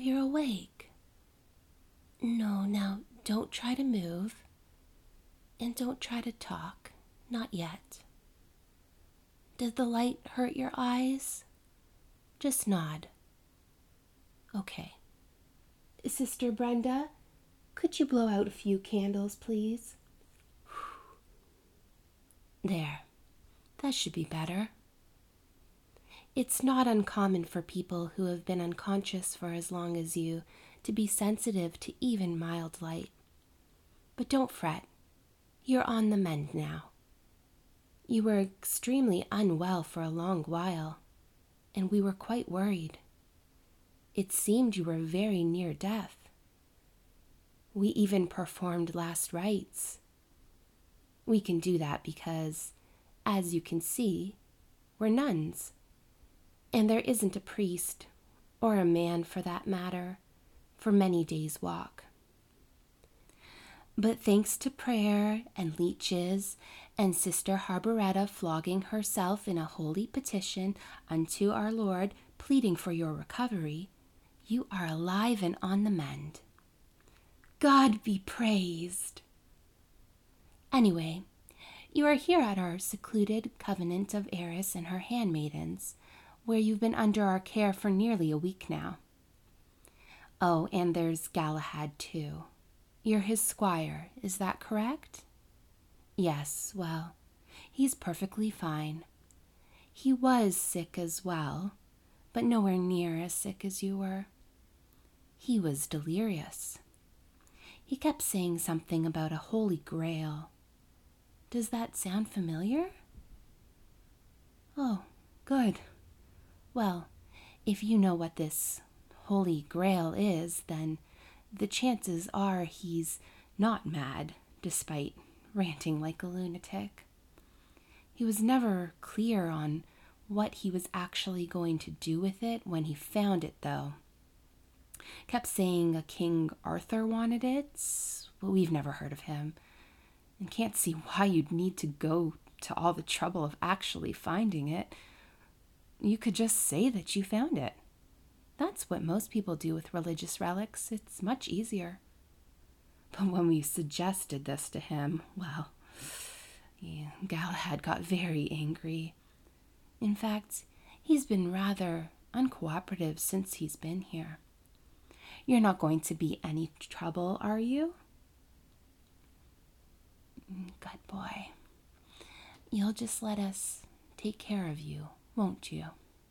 you're awake. No, now don't try to move. And don't try to talk. Not yet. Did the light hurt your eyes? Just nod. Okay. Sister Brenda, could you blow out a few candles, please? There. That should be better. It's not uncommon for people who have been unconscious for as long as you to be sensitive to even mild light. But don't fret. You're on the mend now. You were extremely unwell for a long while, and we were quite worried. It seemed you were very near death. We even performed last rites. We can do that because, as you can see, we're nuns. And there isn't a priest, or a man for that matter, for many days' walk. But thanks to prayer and leeches and Sister Harboretta flogging herself in a holy petition unto our Lord, pleading for your recovery, you are alive and on the mend. God be praised. Anyway, you are here at our secluded Covenant of Eris and her handmaidens, where you've been under our care for nearly a week now. Oh, and there's Galahad, too. You're his squire, is that correct? Yes, well, he's perfectly fine. He was sick as well, but nowhere near as sick as you were. He was delirious. He kept saying something about a holy grail. Does that sound familiar? Oh, good. Well, if you know what this holy grail is, then the chances are he's not mad, despite ranting like a lunatic. He was never clear on what he was actually going to do with it when he found it, though. Kept saying a King Arthur wanted it, but we've never heard of him, and can't see why you'd need to go to all the trouble of actually finding it. You could just say that you found it. That's what most people do with religious relics. It's much easier. But when we suggested this to him, well, Galahad got very angry. In fact, he's been rather uncooperative since he's been here. You're not going to be any trouble, are you? Good boy. You'll just let us take care of you, won't you?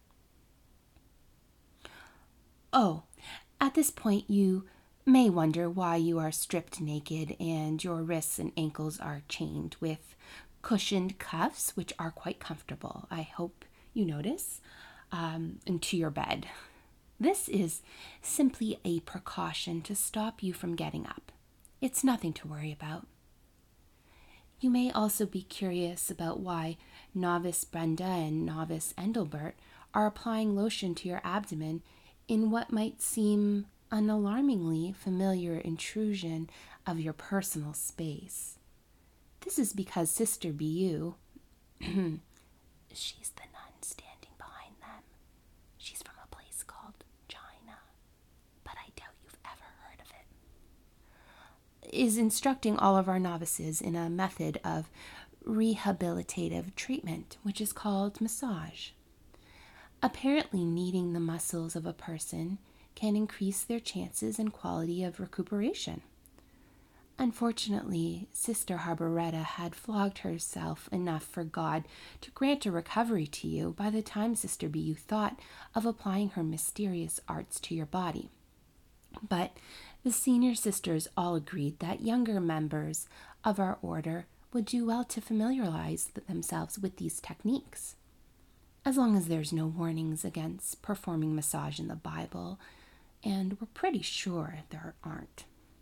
Oh, at this point you may wonder why you are stripped naked and your wrists and ankles are chained with cushioned cuffs, which are quite comfortable, I hope you notice, into your bed. This is simply a precaution to stop you from getting up. It's nothing to worry about. You may also be curious about why Novice Brenda and Novice Endelbert are applying lotion to your abdomen in what might seem an alarmingly familiar intrusion of your personal space. This is because Sister Bu, she's the nun standing behind them. She's from a place called China, but I doubt you've ever heard of it, is instructing all of our novices in a method of rehabilitative treatment, which is called massage. Apparently, kneading the muscles of a person can increase their chances and quality of recuperation. Unfortunately, Sister Harboretta had flogged herself enough for God to grant a recovery to you by the time Sister Bu thought of applying her mysterious arts to your body. But the senior sisters all agreed that younger members of our order would do well to familiarize themselves with these techniques. As long as there's no warnings against performing massage in the Bible, and we're pretty sure there aren't.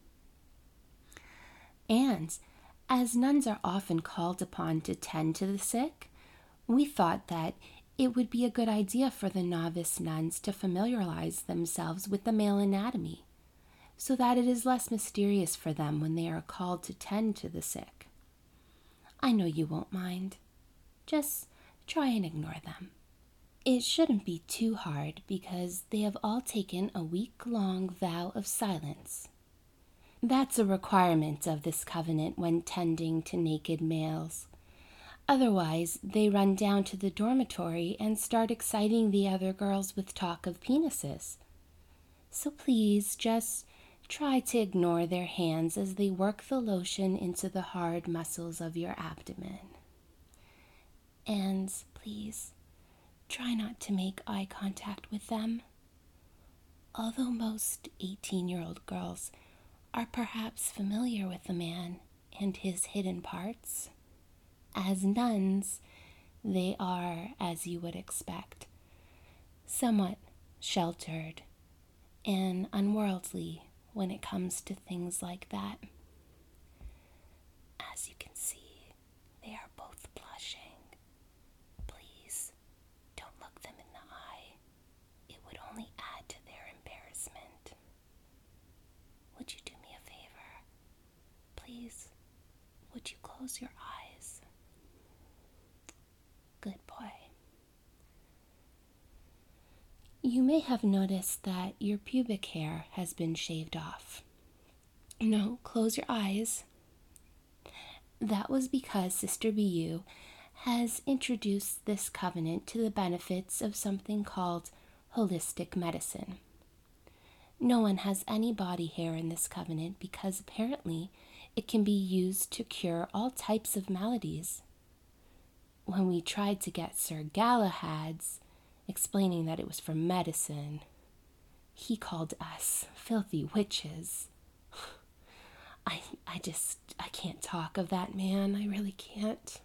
And as nuns are often called upon to tend to the sick, we thought that it would be a good idea for the novice nuns to familiarize themselves with the male anatomy, so that it is less mysterious for them when they are called to tend to the sick. I know you won't mind. Just try and ignore them. It shouldn't be too hard because they have all taken a week-long vow of silence. That's a requirement of this covenant when tending to naked males. Otherwise, they run down to the dormitory and start exciting the other girls with talk of penises. So please, just try to ignore their hands as they work the lotion into the hard muscles of your abdomen. And please, try not to make eye contact with them. Although most 18-year-old girls are perhaps familiar with the man and his hidden parts, as nuns, they are, as you would expect, somewhat sheltered and unworldly when it comes to things like that. As you can see, they are both blushing. Please, don't look them in the eye. It would only add to their embarrassment. Would you do me a favor? Please, would you close your eyes? Good boy. You may have noticed that your pubic hair has been shaved off. No, close your eyes. That was because Sister BU has introduced this covenant to the benefits of something called holistic medicine. No one has any body hair in this covenant because apparently it can be used to cure all types of maladies. When we tried to get Sir Galahad's explaining that it was for medicine, he called us filthy witches. I can't talk of that man. I really can't.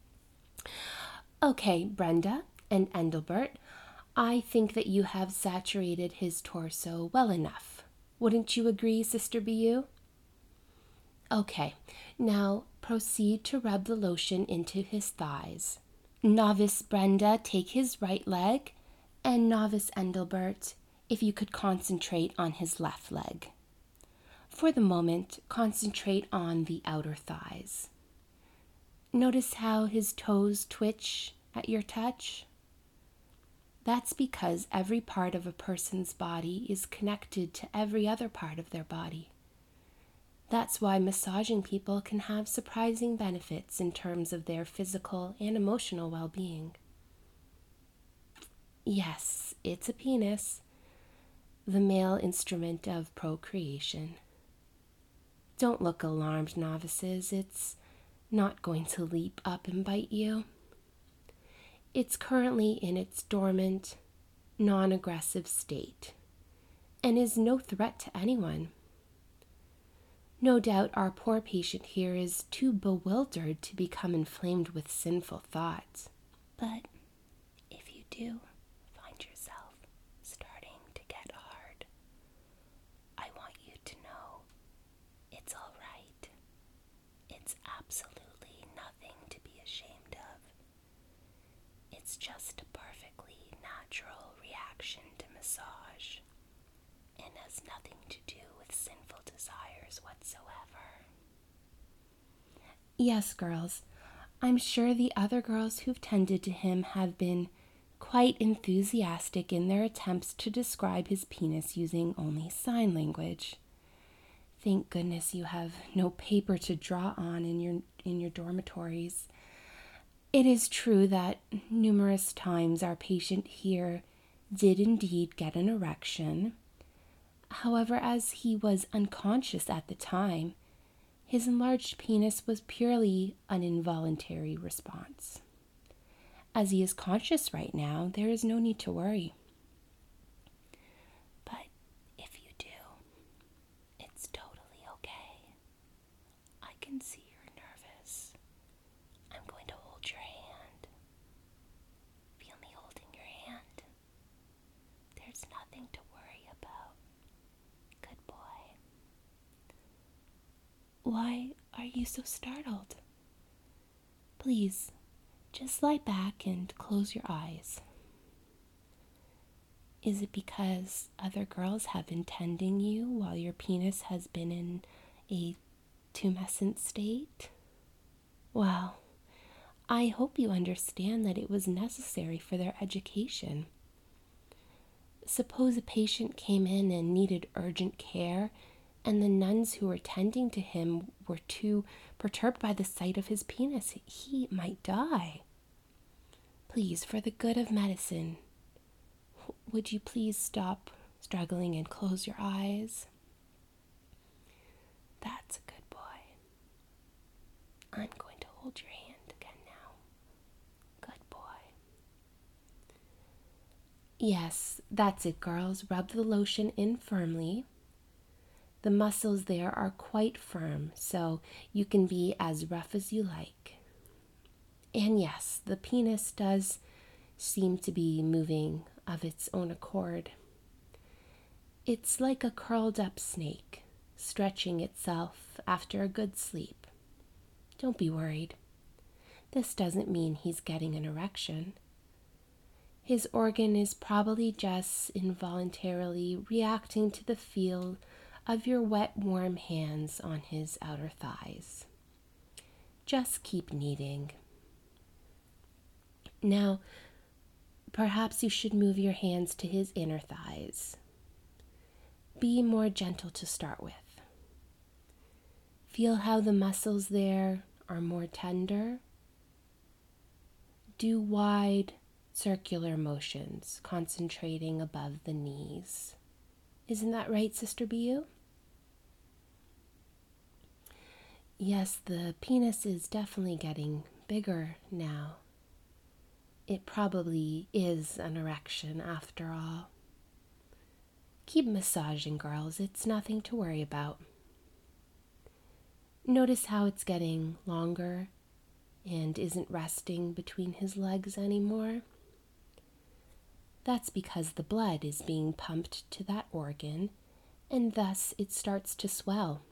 Okay, Brenda and Endelbert, I think that you have saturated his torso well enough. Wouldn't you agree, Sister BU? Okay, now proceed to rub the lotion into his thighs. Novice Brenda, take his right leg, and Novice Endelbert, if you could concentrate on his left leg. For the moment, concentrate on the outer thighs. Notice how his toes twitch at your touch? That's because every part of a person's body is connected to every other part of their body. That's why massaging people can have surprising benefits in terms of their physical and emotional well-being. Yes, it's a penis, the male instrument of procreation. Don't look alarmed, novices. It's not going to leap up and bite you. It's currently in its dormant, non-aggressive state and is no threat to anyone. No doubt our poor patient here is too bewildered to become inflamed with sinful thoughts. But if you do find yourself starting to get hard, I want you to know it's all right. It's absolutely nothing to be ashamed of. It's just a perfectly natural reaction to massage and has nothing to do with sinful desires whatsoever. Yes, girls, I'm sure the other girls who've tended to him have been quite enthusiastic in their attempts to describe his penis using only sign language. Thank goodness you have no paper to draw on in your dormitories. It is true that numerous times our patient here did indeed get an erection. However, as he was unconscious at the time, his enlarged penis was purely an involuntary response. As he is conscious right now, there is no need to worry. But if you do, it's totally okay. I can see you're nervous. I'm going to hold your hand. Feel me holding your hand. There's nothing to worry about. Good boy. Why are you so startled? Please, just lie back and close your eyes. Is it because other girls have been tending you while your penis has been in a tumescent state? Well, I hope you understand that it was necessary for their education. Suppose a patient came in and needed urgent care, and the nuns who were tending to him were too perturbed by the sight of his penis. He might die. Please, for the good of medicine, would you please stop struggling and close your eyes? That's a good boy. I'm going to hold your hand again now. Good boy. Yes, that's it, girls. Rub the lotion in firmly. The muscles there are quite firm, so you can be as rough as you like. And yes, the penis does seem to be moving of its own accord. It's like a curled up snake, stretching itself after a good sleep. Don't be worried. This doesn't mean he's getting an erection. His organ is probably just involuntarily reacting to the feel of your wet, warm hands on his outer thighs. Just keep kneading. Now, perhaps you should move your hands to his inner thighs. Be more gentle to start with. Feel how the muscles there are more tender. Do wide, circular motions, concentrating above the knees. Isn't that right, Sister Bu? Yes, the penis is definitely getting bigger now. It probably is an erection after all. Keep massaging, girls. It's nothing to worry about. Notice how it's getting longer and isn't resting between his legs anymore. That's because the blood is being pumped to that organ, and thus it starts to swell.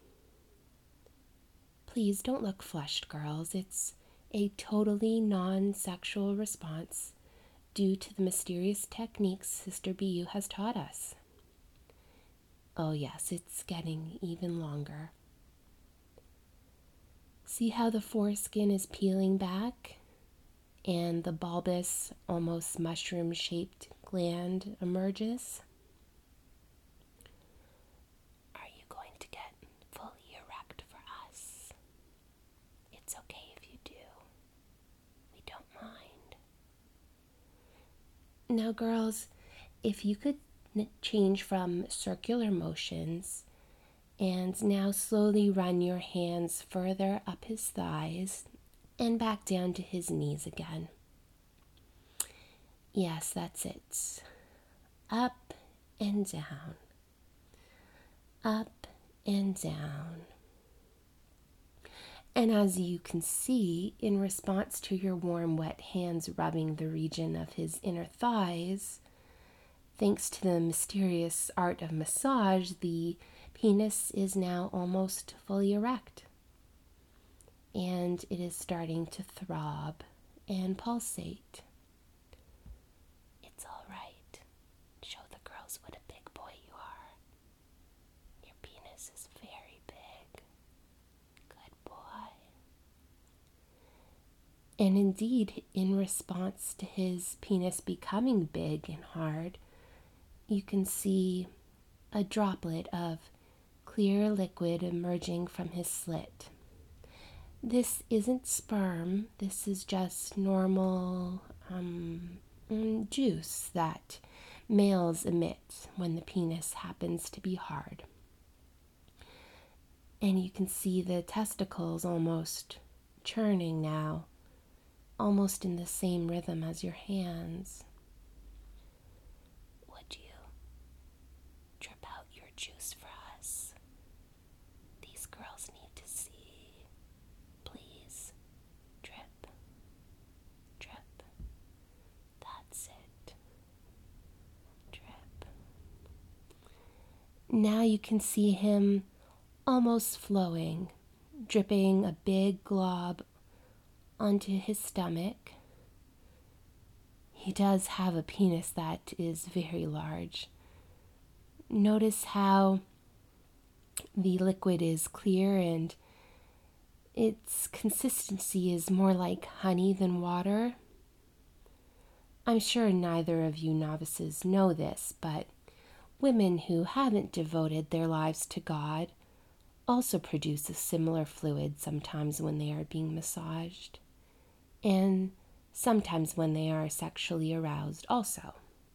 Please don't look flushed, girls. It's a totally non-sexual response due to the mysterious techniques Sister Bu has taught us. Oh yes, it's getting even longer. See how the foreskin is peeling back and the bulbous, almost mushroom-shaped gland emerges? Are you going to get fully erect for us? It's okay if you do. We don't mind. Now, girls, if you could change from circular motions and now slowly run your hands further up his thighs and back down to his knees again. Yes, that's it. Up and down. Up and down. And as you can see, in response to your warm, wet hands rubbing the region of his inner thighs, thanks to the mysterious art of massage, the penis is now almost fully erect. And it is starting to throb and pulsate. It's all right. Show the girls what a big boy you are. Your penis is very big. Good boy. And indeed, in response to his penis becoming big and hard, you can see a droplet of clear liquid emerging from his slit. This isn't sperm, this is just normal juice that males emit when the penis happens to be hard. And you can see the testicles almost churning now, almost in the same rhythm as your hands. Would you drip out your juice for us? These girls need to see. Please, drip, drip. That's it. Drip. Now you can see him almost flowing, dripping a big glob onto his stomach. He does have a penis that is very large. Notice how the liquid is clear and its consistency is more like honey than water. I'm sure neither of you novices know this, but women who haven't devoted their lives to God also produce a similar fluid sometimes when they are being massaged, and sometimes when they are sexually aroused also.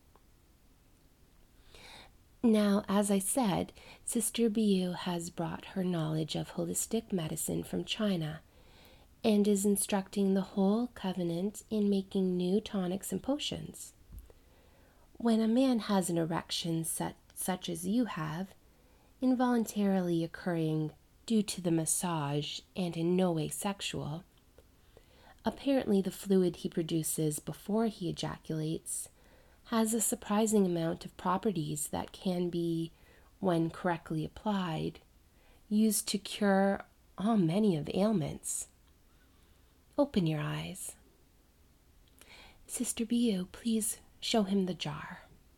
Now, as I said, Sister Biu has brought her knowledge of holistic medicine from China and is instructing the whole covenant in making new tonics and potions. When a man has an erection such as you have, involuntarily occurring due to the massage and in no way sexual, apparently the fluid he produces before he ejaculates has a surprising amount of properties that can be, when correctly applied, used to cure many of ailments. Open your eyes. Sister Biu, please show him the jar.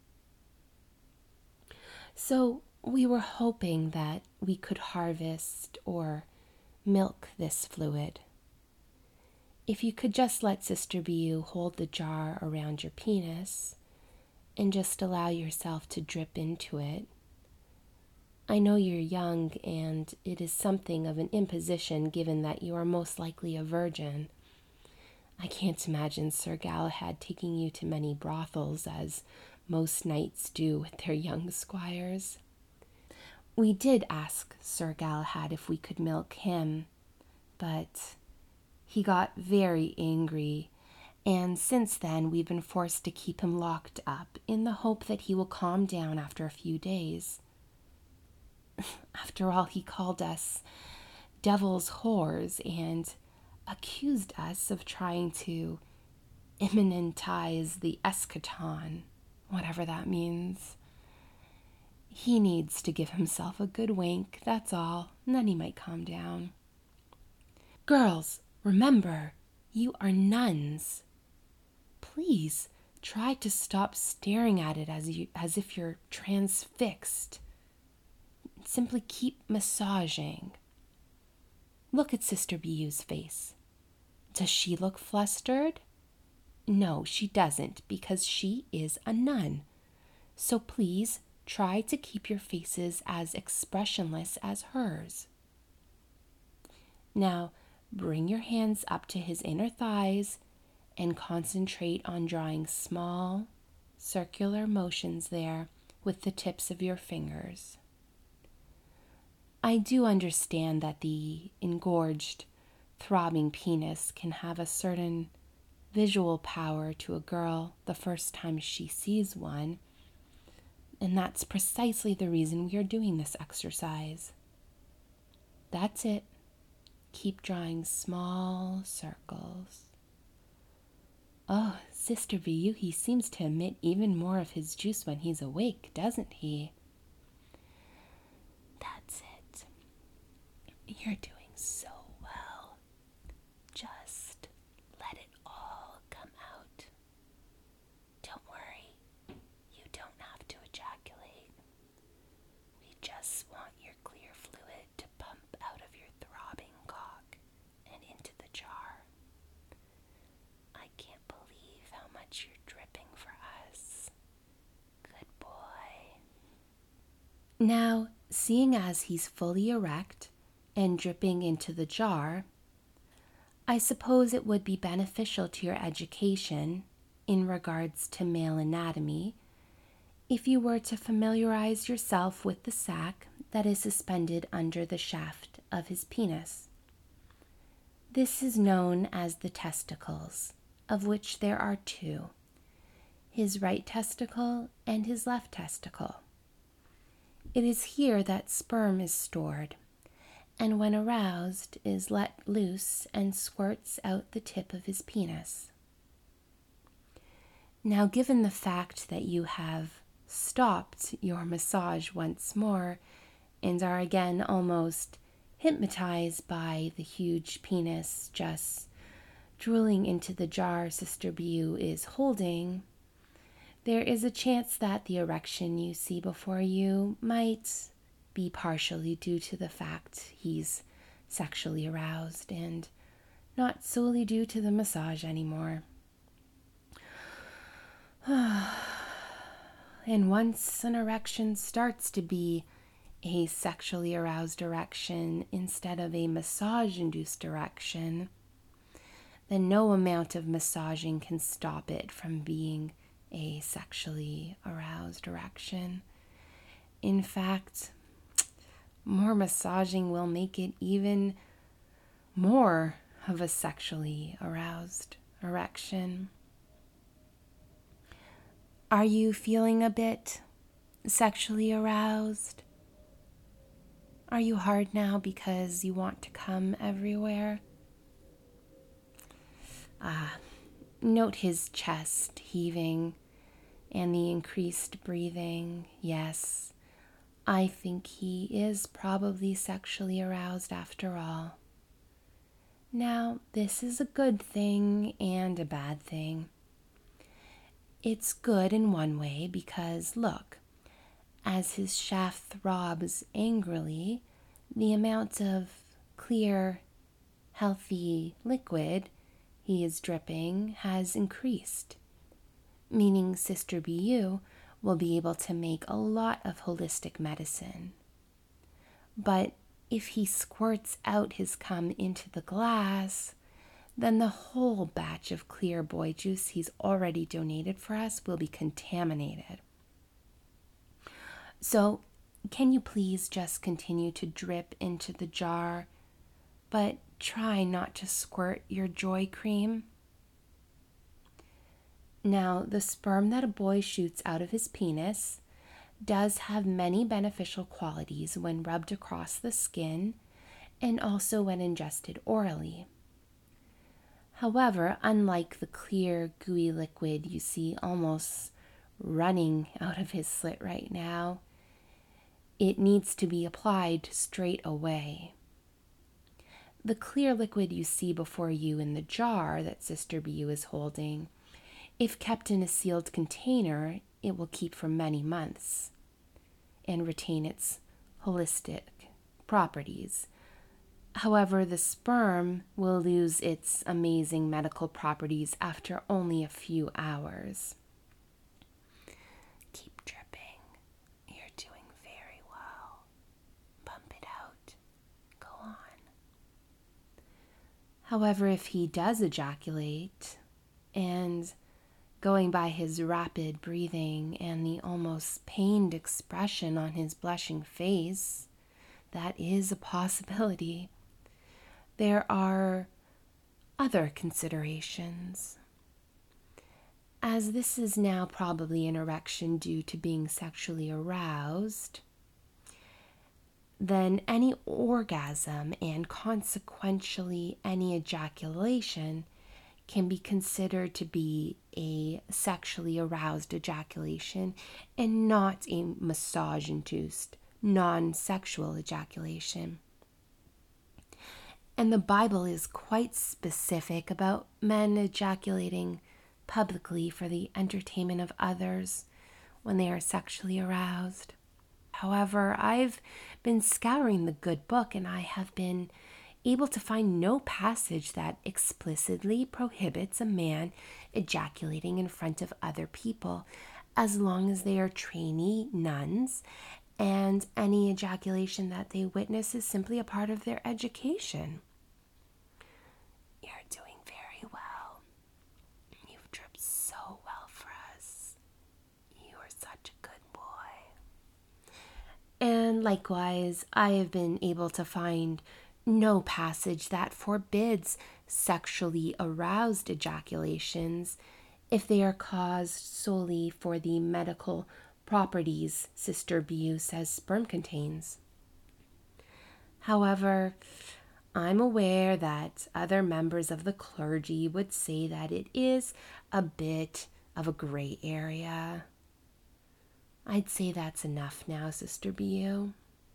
So we were hoping that we could harvest or milk this fluid. If you could just let Sister Biu hold the jar around your penis and just allow yourself to drip into it. I know you're young and it is something of an imposition given that you are most likely a virgin. I can't imagine Sir Galahad taking you to many brothels as most knights do with their young squires. We did ask Sir Galahad if we could milk him, but he got very angry, and since then we've been forced to keep him locked up in the hope that he will calm down after a few days. After all, he called us devil's whores and accused us of trying to immanentize the eschaton, whatever that means. He needs to give himself a good wank, that's all, and then he might calm down. Girls, remember, you are nuns. Please try to stop staring at it as if you're transfixed. Simply keep massaging. Look at Sister Biu's face. Does she look flustered? No, she doesn't, because she is a nun. So please try to keep your faces as expressionless as hers. Now, bring your hands up to his inner thighs and concentrate on drawing small, circular motions there with the tips of your fingers. I do understand that the engorged, throbbing penis can have a certain visual power to a girl the first time she sees one, and that's precisely the reason we are doing this exercise. That's it. Keep drawing small circles. Oh, Sister Biu, he seems to emit even more of his juice when he's awake, doesn't he? That's it. You're doing so well. Just let it all come out. Don't worry, you don't have to ejaculate. We just want your clear fluid to pump out of your throbbing cock and into the jar. I can't believe how much you're dripping for us. Good boy. Now, seeing as he's fully erect and dripping into the jar, I suppose it would be beneficial to your education in regards to male anatomy if you were to familiarize yourself with the sac that is suspended under the shaft of his penis. This is known as the testicles, of which there are two, his right testicle and his left testicle. It is here that sperm is stored, and when aroused is let loose and squirts out the tip of his penis. Now, given the fact that you have stopped your massage once more and are again almost hypnotized by the huge penis just drooling into the jar Sister Biu is holding, there is a chance that the erection you see before you might be partially due to the fact he's sexually aroused and not solely due to the massage anymore. And once an erection starts to be a sexually aroused erection instead of a massage-induced erection, then no amount of massaging can stop it from being a sexually aroused erection. In fact, more massaging will make it even more of a sexually aroused erection. Are you feeling a bit sexually aroused? Are you hard now because you want to come everywhere? Note his chest heaving and the increased breathing. Yes, I think he is probably sexually aroused after all. Now, this is a good thing and a bad thing. It's good in one way because, look, as his shaft throbs angrily, the amount of clear, healthy liquid he is dripping has increased, meaning Sister BU will be able to make a lot of holistic medicine. But if he squirts out his cum into the glass, then the whole batch of clear boy juice he's already donated for us will be contaminated. So, can you please just continue to drip into the jar, but try not to squirt your joy cream? Now, the sperm that a boy shoots out of his penis does have many beneficial qualities when rubbed across the skin and also when ingested orally. However, unlike the clear, gooey liquid you see almost running out of his slit right now, it needs to be applied straight away. The clear liquid you see before you in the jar that Sister BU is holding, if kept in a sealed container, it will keep for many months and retain its holistic properties. However, the sperm will lose its amazing medical properties after only a few hours. Keep dripping. You're doing very well. Pump it out. Go on. However, if he does ejaculate, and going by his rapid breathing and the almost pained expression on his blushing face, that is a possibility. There are other considerations. As this is now probably an erection due to being sexually aroused, then any orgasm and consequentially any ejaculation can be considered to be a sexually aroused ejaculation and not a massage-induced, non-sexual ejaculation. And the Bible is quite specific about men ejaculating publicly for the entertainment of others when they are sexually aroused. However, I've been scouring the good book and I have been able to find no passage that explicitly prohibits a man ejaculating in front of other people as long as they are trainee nuns and any ejaculation that they witness is simply a part of their education. You're doing very well. You've dripped so well for us. You are such a good boy. And likewise, I have been able to find no passage that forbids sexually aroused ejaculations if they are caused solely for the medical properties Sister BU says sperm contains. However, I'm aware that other members of the clergy would say that it is a bit of a gray area. I'd say that's enough now, Sister BU.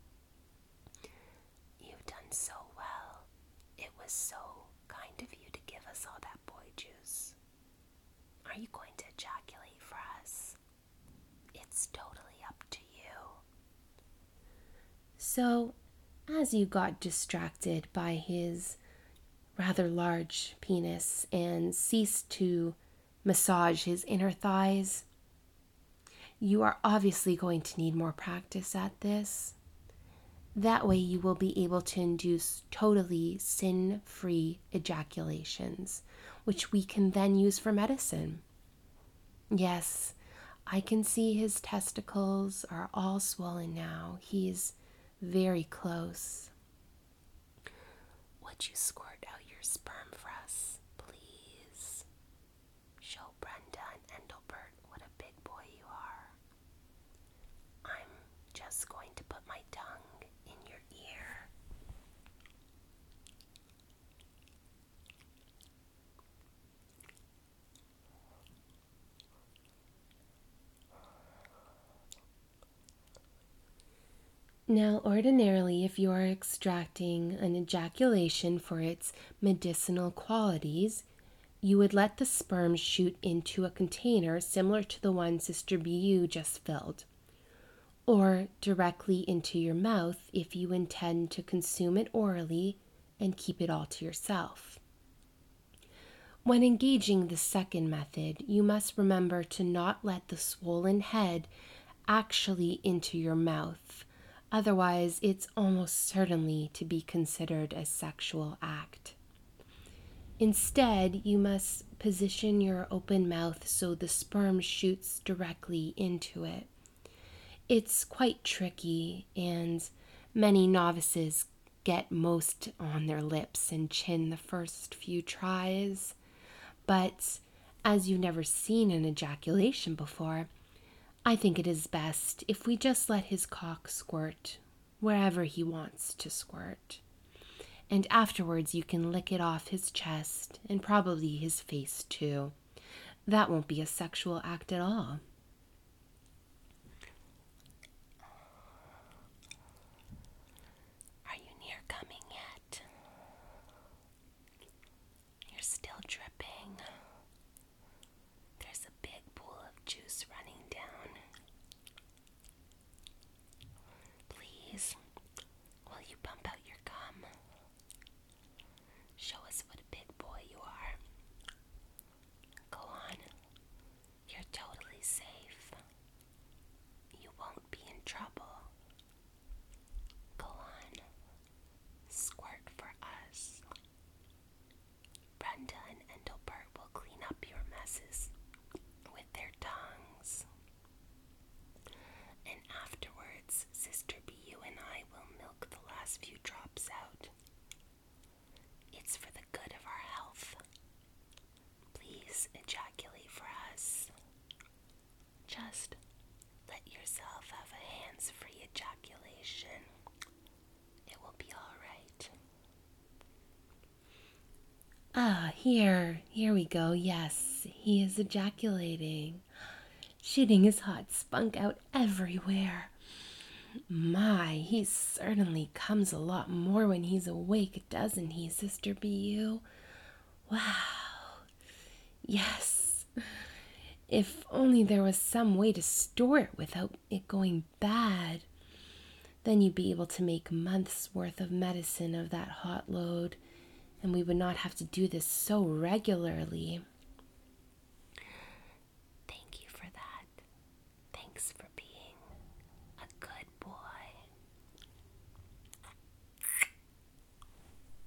You've done so well. It was so kind of you to give us all that boy juice. Are you going to ejaculate for us? It's totally up to you. So, as you got distracted by his rather large penis and ceased to massage his inner thighs. You are obviously going to need more practice at this. That way you will be able to induce totally sin-free ejaculations, which we can then use for medicine. Yes, I can see his testicles are all swollen now. He's very close. Would you squirt out your sperm for us, please? Show Brenda and Endelbert what a big boy you are. I'm just going to put my tongue in your ear. Now, ordinarily, if you are extracting an ejaculation for its medicinal qualities, you would let the sperm shoot into a container similar to the one Sister BU just filled, or directly into your mouth if you intend to consume it orally and keep it all to yourself. When engaging the second method, you must remember to not let the swollen head actually into your mouth. Otherwise, it's almost certainly to be considered a sexual act. Instead, you must position your open mouth so the sperm shoots directly into it. It's quite tricky, and many novices get most on their lips and chin the first few tries. But as you've never seen an ejaculation before, I think it is best if we just let his cock squirt wherever he wants to squirt. And afterwards you can lick it off his chest and probably his face too. That won't be a sexual act at all. Are you near coming yet? You're still dripping. There's a big pool of juice running down. Please, will you pump out your cum? Show us what a big boy you are. Go on. You're totally safe. You won't be in trouble. Go on. Squirt for us. Brenda and Endelbert will clean up your messes with their tongues. And afterwards, Sister BU and I will milk the last few drops out. It's for the good of our health. Please ejaculate for us. Just let yourself have a hands-free ejaculation. It will be all right. Here we go. Yes, he is ejaculating. Shooting his hot spunk out everywhere. My, he certainly comes a lot more when he's awake, doesn't he, Sister BU? Wow. Yes. If only there was some way to store it without it going bad. Then you'd be able to make months' worth of medicine of that hot load, and we would not have to do this so regularly.